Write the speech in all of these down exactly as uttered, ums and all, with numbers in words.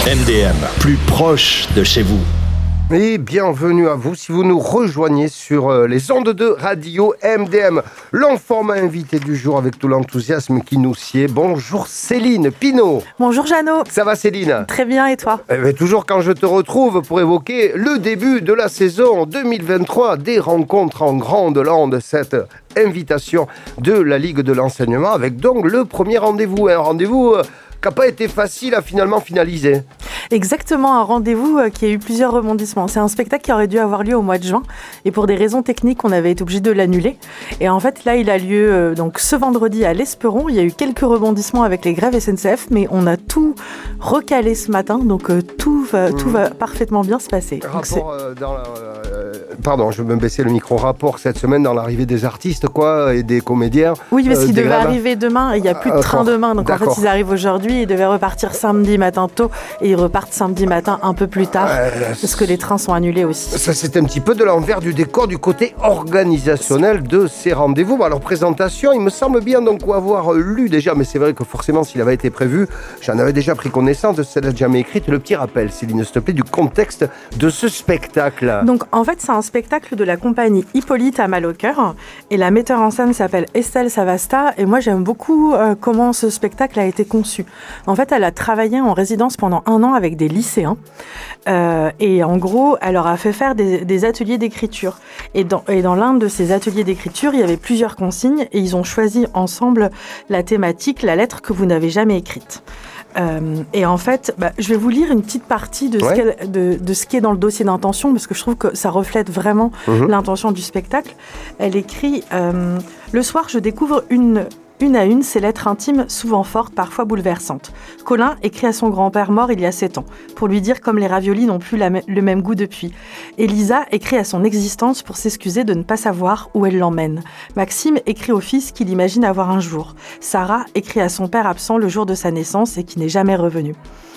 M D M, plus proche de chez vous. Et bienvenue à vous si vous nous rejoignez sur euh, les ondes de radio M D M. L'enfant invité du jour avec tout l'enthousiasme qui nous sied. Bonjour Céline Pinault. Bonjour Jeannot. Ça va Céline? Très bien et toi? eh bien, Toujours quand je te retrouve pour évoquer le début de la saison deux mille vingt-trois des rencontres en grande lande, cette invitation de la Ligue de l'enseignement avec donc le premier rendez-vous. Un rendez-vous euh, qui n'a pas été facile à finalement finaliser. Exactement, un rendez-vous qui a eu plusieurs rebondissements. C'est un spectacle qui aurait dû avoir lieu au mois de juin et pour des raisons techniques, on avait été obligé de l'annuler. Et en fait, là, il a lieu euh, donc ce vendredi à l'Esperon. Il y a eu quelques rebondissements avec les grèves S N C F, mais on a tout recalé ce matin, donc euh, tout, va, mmh. tout va parfaitement bien se passer. Rapport euh, dans la, euh, pardon, je vais me baisser le micro. Rapport cette semaine dans l'arrivée des artistes, quoi, et des comédiens. Oui, parce euh, qu'il devait grèves. arriver demain. Et il n'y a plus de train demain, donc D'accord. en fait, ils arrivent aujourd'hui. Ils devaient repartir samedi matin tôt et ils repartent samedi matin un peu plus tard euh, parce que les trains sont annulés aussi. Ça, c'est un petit peu de l'envers du décor du côté organisationnel de ces rendez-vous. Alors, présentation, il me semble bien donc avoir lu déjà, mais c'est vrai que forcément, s'il avait été prévu, j'en avais déjà pris connaissance de celle jamais écrite. Le petit rappel, Céline, s'il te plaît, du contexte de ce spectacle. Donc, en fait, c'est un spectacle de la compagnie Hippolyte à mal au cœur et la metteur en scène s'appelle Estelle Savasta et moi, j'aime beaucoup euh, comment ce spectacle a été conçu. En fait, elle a travaillé en résidence pendant un an avec des lycéens euh, et en gros, elle leur a fait faire des, des ateliers d'écriture. Et dans, et dans l'un de ces ateliers d'écriture, il y avait plusieurs consignes et ils ont choisi ensemble la thématique « La lettre que vous n'avez jamais écrite ». Euh, et en fait, bah, je vais vous lire une petite partie de, ouais. ce qu'elle, de, de ce qui est dans le dossier d'intention parce que je trouve que ça reflète vraiment mmh. l'intention du spectacle. Elle écrit euh, « Le soir, je découvre une... Une à une, ces lettres intimes, souvent fortes, parfois bouleversantes. Colin écrit à son grand-père mort il y a sept ans, pour lui dire comme les raviolis n'ont plus la m- le même goût depuis. Elisa écrit à son existence pour s'excuser de ne pas savoir où elle l'emmène. Maxime écrit au fils qu'il imagine avoir un jour. Sarah écrit à son père absent le jour de sa naissance et qui n'est jamais revenu.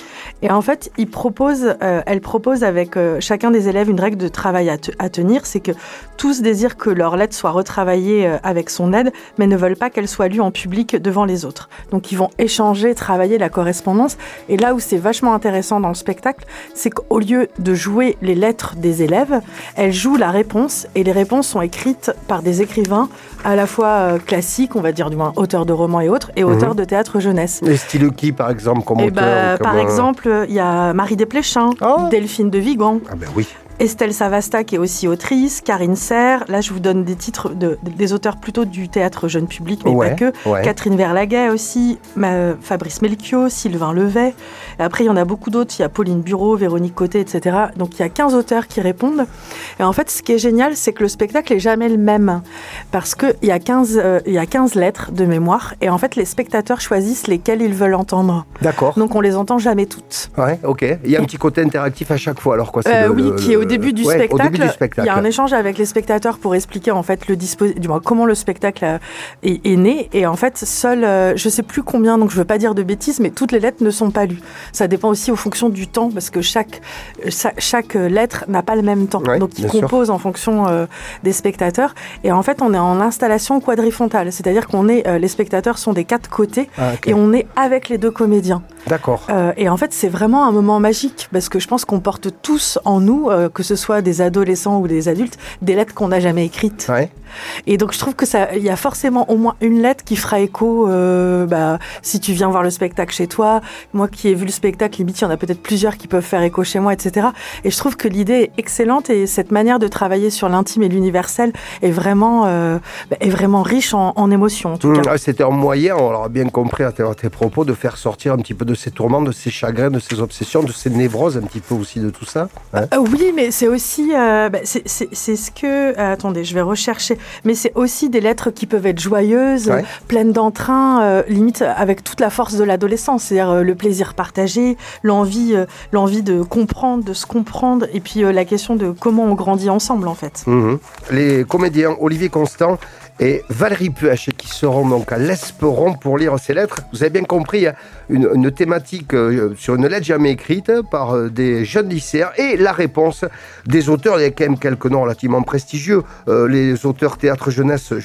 Et en fait, il propose, euh, elle propose avec euh, chacun des élèves une règle de travail à, te- à tenir, c'est que tous désirent que leur lettre soit retravaillée euh, avec son aide, mais ne veulent pas qu'elle soit lue en public devant les autres. Donc ils vont échanger, travailler la correspondance. Et là où c'est vachement intéressant dans le spectacle, c'est qu'au lieu de jouer les lettres des élèves, elle joue la réponse, et les réponses sont écrites par des écrivains à la fois euh, classiques, on va dire du moins auteurs de romans et autres, et mmh. auteurs de théâtre jeunesse. Les styles qui, par exemple, comme et auteur bah, comme Par euh... exemple, il y a Marie Desplechin, oh. Delphine de Vigan. Ah ben oui. Estelle Savasta qui est aussi autrice, Karine Serre, là je vous donne des titres de, de, des auteurs plutôt du théâtre jeune public, mais ouais, pas que, ouais. Catherine Verlaguet aussi, ma, Fabrice Melchior, Sylvain Levet, et après il y en a beaucoup d'autres, il y a Pauline Bureau, Véronique Côté, et cetera. Donc il y a quinze auteurs qui répondent, et en fait ce qui est génial c'est que le spectacle n'est jamais le même, parce qu'il y, euh, y a quinze lettres de mémoire, et en fait les spectateurs choisissent lesquelles ils veulent entendre. D'accord. Donc on les entend jamais toutes. Ouais, ok. Il y a un petit côté interactif à chaque fois, alors quoi c'est euh, le, Oui, le, qui est au début du, ouais, spectacle, au début du spectacle. Il y a un échange avec les spectateurs pour expliquer en fait le dispo- du moins comment le spectacle euh, est, est né. Et en fait, seul, euh, je sais plus combien, donc je veux pas dire de bêtises, mais toutes les lettres ne sont pas lues. Ça dépend aussi aux fonctions du temps, parce que chaque chaque, chaque lettre n'a pas le même temps. Ouais, donc ils composent sûr. En fonction euh, des spectateurs. Et en fait, on est en installation quadrifrontale, c'est-à-dire qu'on est euh, les spectateurs sont des quatre côtés ah, okay. et on est avec les deux comédiens. D'accord. Euh, et en fait, c'est vraiment un moment magique parce que je pense qu'on porte tous en nous, euh, que ce soit des adolescents ou des adultes, des lettres qu'on n'a jamais écrites. Ouais. Et donc, je trouve que ça, il y a forcément au moins une lettre qui fera écho. Euh, bah, si tu viens voir le spectacle chez toi, moi qui ai vu le spectacle, limite, il y en a peut-être plusieurs qui peuvent faire écho chez moi, et cetera. Et je trouve que l'idée est excellente et cette manière de travailler sur l'intime et l'universel est vraiment, euh, est vraiment riche en, en émotions. En tout mmh, cas. C'était un moyen, on l'aura bien compris à tes, à tes propos, de faire sortir un petit peu de ces tourments, de ces chagrins, de ces obsessions, de ces névroses, un petit peu aussi de tout ça. Hein euh, oui, mais c'est aussi, euh, bah, c'est, c'est, c'est ce que, euh, attendez, je vais rechercher, mais c'est aussi des lettres qui peuvent être joyeuses, ouais. pleines d'entrain, euh, limite avec toute la force de l'adolescence, c'est-à-dire euh, le plaisir partagé, l'envie, euh, l'envie de comprendre, de se comprendre, et puis euh, la question de comment on grandit ensemble en fait. Mmh. Les comédiens Olivier Constant et Valérie Puech qui seront donc à l'Esperon pour lire ces lettres. Vous avez bien compris, une, une thématique euh, sur une lettre jamais écrite par euh, des jeunes lycéens et la réponse des auteurs. Il y a quand même quelques noms relativement prestigieux. Euh, les auteurs théâtre jeunesse, je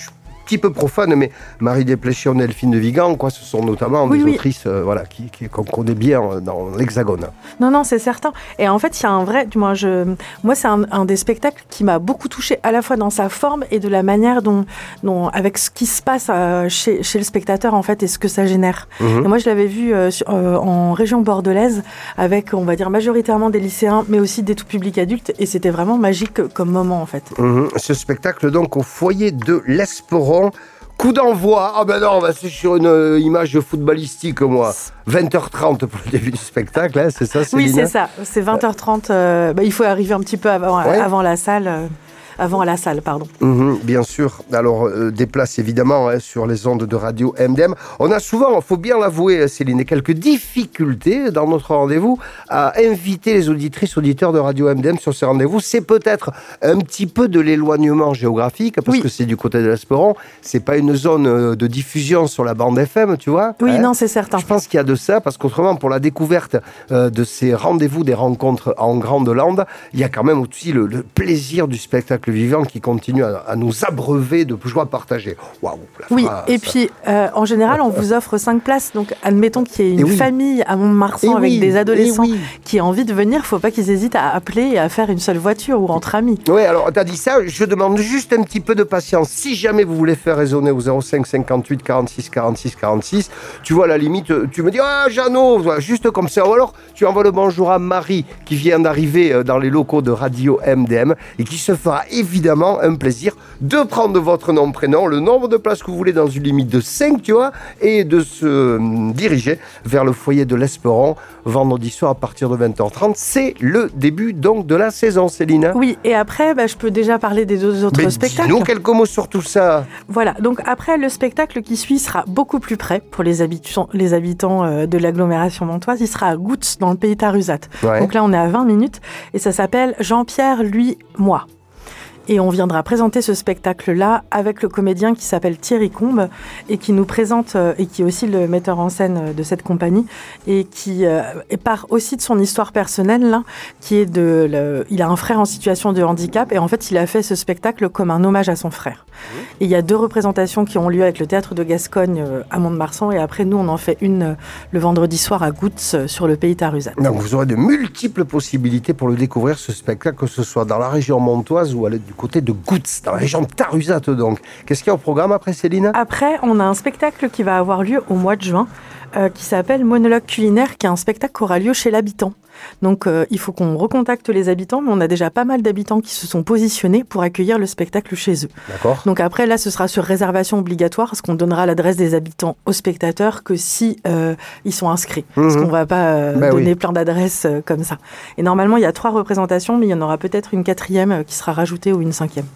petit peu profane, mais Marie Desplechin et Delphine de Vigan, quoi, ce sont notamment oui, des oui. autrices euh, voilà, qui, qui, qu'on connaît bien dans l'Hexagone. Non, non, c'est certain. Et en fait, il y a un vrai... Du moins, je, moi, c'est un, un des spectacles qui m'a beaucoup touchée, à la fois dans sa forme et de la manière dont, dont avec ce qui se passe euh, chez, chez le spectateur, en fait, et ce que ça génère. Mmh. Et moi, je l'avais vu euh, sur, euh, en région bordelaise, avec, on va dire, majoritairement des lycéens, mais aussi des tout publics adultes, et c'était vraiment magique comme moment, en fait. Mmh. Ce spectacle, donc, au foyer de l'Esperon. Coup d'envoi. Ah ben non, c'est sur une euh, image footballistique, moi. vingt heures trente pour le début du spectacle, hein, c'est ça, Céline? Oui, c'est ça. C'est vingt heures trente. Euh, bah, il faut arriver un petit peu avant, ouais. avant la salle. Euh... Avant à la salle, pardon. Mmh, bien sûr. Alors, euh, des places, évidemment, hein, sur les ondes de radio M D M. On a souvent, il faut bien l'avouer, Céline, quelques difficultés dans notre rendez-vous à inviter les auditrices, auditeurs de radio M D M sur ces rendez-vous. C'est peut-être un petit peu de l'éloignement géographique, parce oui. que c'est du côté de l'Esperon. C'est pas une zone de diffusion sur la bande F M, tu vois. Oui, hein. Non, c'est certain. Je pense qu'il y a de ça, parce qu'autrement, pour la découverte euh, de ces rendez-vous, des rencontres en grande lande, il y a quand même aussi le, le plaisir du spectacle vivant qui continue à, à nous abreuver de joie partagée. Waouh, oui, phrase. Et puis euh, en général, on vous offre cinq places. Donc, admettons qu'il y ait une oui. famille à Mont-de-Marsan et avec oui. des adolescents oui. qui ont envie de venir. Il ne faut pas qu'ils hésitent à appeler et à faire une seule voiture ou entre amis. Oui, alors tu as dit ça. Je demande juste un petit peu de patience. Si jamais vous voulez faire résonner au zéro cinq cinquante-huit quarante-six quarante-six quarante-six, tu vois, à la limite, tu me dis ah Jeannot, juste comme ça. Ou alors tu envoies le bonjour à Marie qui vient d'arriver dans les locaux de radio M D M et qui se fera évidemment un plaisir de prendre votre nom, prénom, le nombre de places que vous voulez dans une limite de cinq, tu vois, et de se diriger vers le foyer de l'Esperon vendredi soir à partir de vingt heures trente. C'est le début donc de la saison, Céline. Oui, et après, bah, je peux déjà parler des deux autres Mais spectacles. Dis-nous quelques mots sur tout ça. Voilà, donc après, le spectacle qui suit sera beaucoup plus près pour les habitants, les habitants euh, de l'agglomération montoise. Il sera à Goutz, dans le pays Tarusat. Ouais. Donc là, on est à vingt minutes et ça s'appelle Jean-Pierre, lui, moi. Et on viendra présenter ce spectacle-là avec le comédien qui s'appelle Thierry Combe et qui nous présente, euh, et qui est aussi le metteur en scène de cette compagnie et qui euh, part aussi de son histoire personnelle, là, qui est de... Le, il a un frère en situation de handicap et en fait, il a fait ce spectacle comme un hommage à son frère. Mmh. Et il y a deux représentations qui ont lieu avec le Théâtre de Gascogne euh, à Mont-de-Marsan et après, nous, on en fait une euh, le vendredi soir à Goutz euh, sur le pays Tarusat. Donc, vous aurez de multiples possibilités pour le découvrir, ce spectacle, que ce soit dans la région montoise ou à l'aide du côté de Goutz, dans la région de Tarusat donc. Qu'est-ce qu'il y a au programme après, Céline? Après, on a un spectacle qui va avoir lieu au mois de juin, euh, qui s'appelle Monologue culinaire, qui est un spectacle qui aura lieu chez l'habitant. Donc, euh, il faut qu'on recontacte les habitants, mais on a déjà pas mal d'habitants qui se sont positionnés pour accueillir le spectacle chez eux. D'accord. Donc après, là, ce sera sur réservation obligatoire, parce qu'on donnera l'adresse des habitants aux spectateurs que si euh, ils sont inscrits. Mmh. Parce qu'on va pas euh, bah donner oui. plein d'adresses euh, comme ça. Et normalement, il y a trois représentations, mais il y en aura peut-être une quatrième euh, qui sera rajoutée ou une cinquième.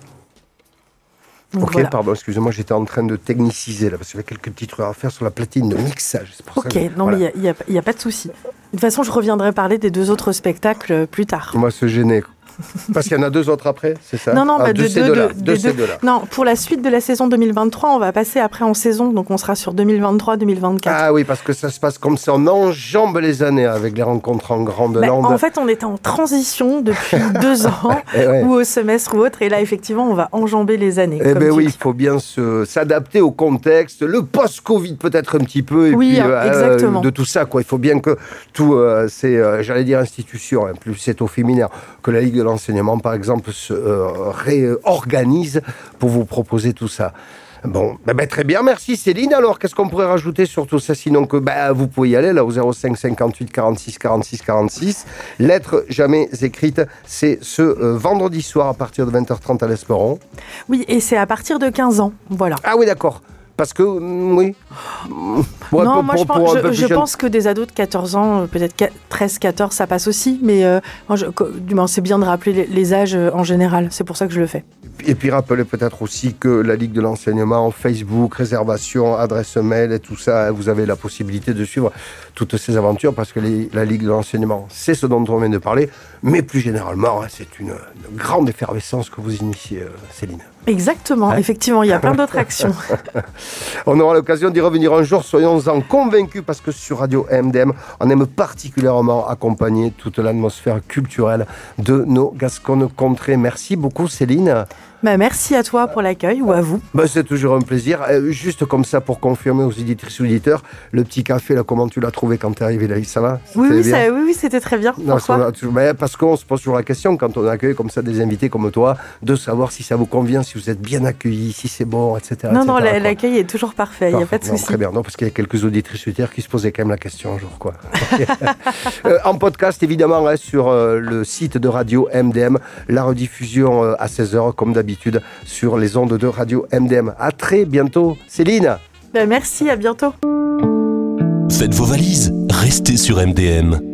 Donc ok, voilà. Pardon, excusez-moi, j'étais en train de techniciser là, parce qu'il y avait quelques petits trucs à faire sur la platine de mixage. C'est pour ok, ça que, non, voilà. mais il n'y a, a, a pas de souci. De toute façon, je reviendrai parler des deux autres spectacles plus tard. On va se gêner. Parce qu'il y en a deux autres après, c'est ça? Non, non, ah, bah, de, de, ces de, deux-là. De, de, de ces deux-là. Non, pour la suite de la saison deux mille vingt-trois, on va passer après en saison, donc on sera sur deux mille vingt-trois deux mille vingt-quatre. Ah oui, parce que ça se passe comme ça, on enjambe les années avec les rencontres en grande bah, lande. En fait, on était en transition depuis deux ans, ouais. ou au semestre ou autre, et là, effectivement, on va enjamber les années. Eh bien oui, il faut bien se, s'adapter au contexte, le post-Covid peut-être un petit peu, et oui, puis euh, exactement. de tout ça, quoi. Il faut bien que tout, euh, ces, euh, j'allais dire institutions, hein, plus c'est au féminin, que la Ligue de l'enseignement, par exemple, se euh, réorganise pour vous proposer tout ça. Bon, ben, ben, très bien, merci Céline. Alors, qu'est-ce qu'on pourrait rajouter sur tout ça? Sinon que ben, vous pouvez y aller là au zéro cinq cinquante-huit quarante-six quarante-six quarante-six. Lettre jamais écrite, c'est ce euh, vendredi soir à partir de vingt heures trente à l'Esperon. Oui, et c'est à partir de quinze ans, voilà. Ah oui, d'accord. Parce que, mm, oui. Pour non, pour, moi, je, pour, pense, je, je pense que des ados de quatorze ans, peut-être treize quatorze, ça passe aussi. Mais euh, moi, je, du moins, c'est bien de rappeler les, les âges euh, en général. C'est pour ça que je le fais. Et puis, rappelez peut-être aussi que la Ligue de l'enseignement, Facebook, réservation, adresse mail et tout ça, vous avez la possibilité de suivre toutes ces aventures parce que les, la Ligue de l'enseignement, c'est ce dont on vient de parler. Mais plus généralement, c'est une, une grande effervescence que vous initiez, euh, Céline. Exactement, hein? Effectivement, il y a plein d'autres actions. On aura l'occasion d'y revenir un jour, soyons-en convaincus, parce que sur Radio M D M, on aime particulièrement accompagner toute l'atmosphère culturelle de nos Gasconnes contrées. Merci beaucoup, Céline. Bah, merci à toi pour l'accueil ou à vous. Bah, c'est toujours un plaisir. Euh, juste comme ça pour confirmer aux éditrices et auditeurs, le petit café, là, comment tu l'as trouvé quand t'es arrivé là? Ça va? Oui, oui, ça, oui, oui, c'était très bien. Non, Pourquoi? ça, bah, parce qu'on se pose toujours la question quand on accueille comme ça des invités comme toi, de savoir si ça vous convient, si vous êtes bien accueillis, si c'est bon, et cetera. Non, et cetera non, la, quoi. l'accueil est toujours parfait, il n'y a pas de Non, souci. très bien, non, parce qu'il y a quelques auditrices et auditeurs qui se posaient quand même la question un jour, quoi. euh, en podcast, évidemment, hein, sur euh, le site de Radio M D M, la rediffusion euh, à seize heures, comme d'habitude, sur les ondes de Radio M D M. À très bientôt, Céline. Ben, merci, à bientôt. Faites vos valises, restez sur M D M.